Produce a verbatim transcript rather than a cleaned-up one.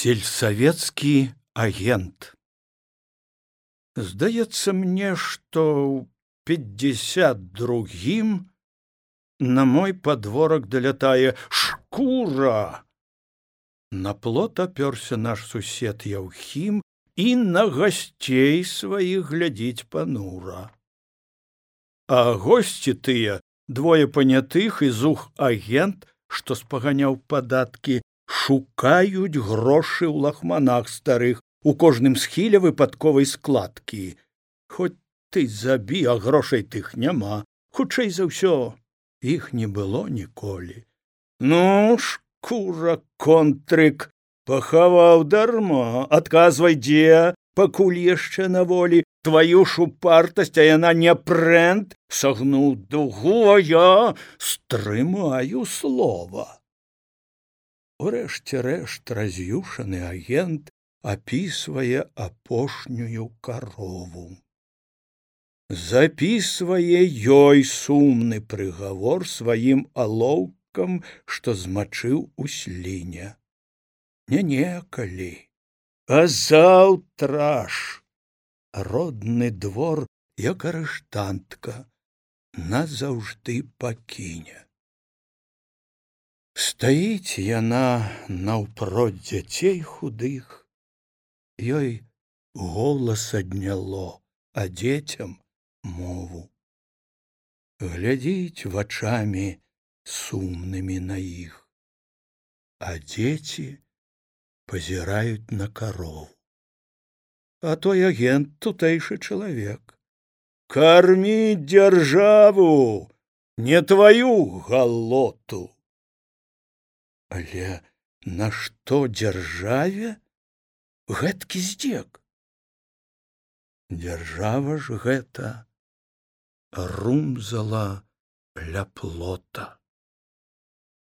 Сельсавецкі агент. Здаецца мне, што ў пятьдесят другім на мой падворак далятае шкура. На плот апёрся наш сусед Яўхім і на гасцей сваіх глядзіць панура. А госці тыя, двое панятых і зух агент, што спаганяў падаткі, шукаюць грошы ў лахманах старых, у кожным схіле выпадковай складкі. Хоць ты забі, а грошай тых няма, хутчэй за ўсё, іх не было ніколі. Ну, шкура, контрык, пахаваў дарма, адказвай, дзе, пакуль яшчэ на волі, тваю ж упартасць, а яна не прэнт, сагнуў дугу, а я стрымаю слова. Урэшце рэшт раз'юшаны агент апісвае апошнюю карову. Запісвае ёй сумны прыгавор сваім алоўкам, што змачыў у сліне. Не некалі, а заўтра ж родны двор, як арыштантка, назаўжды пакіне. Стаіць яна наўпроць дзяцей худых, ёй голас адняло, а дзецям мову. Глядзіць вачамі сумнымі на іх, а дзеці пазіраюць на карову. А той агент тутэйшы чалавек. Карміць дзяржаву, не тваю галоту. Але нашто дзяржаве гэткі здзек? Дзяржава ж гэта румзала ля плота.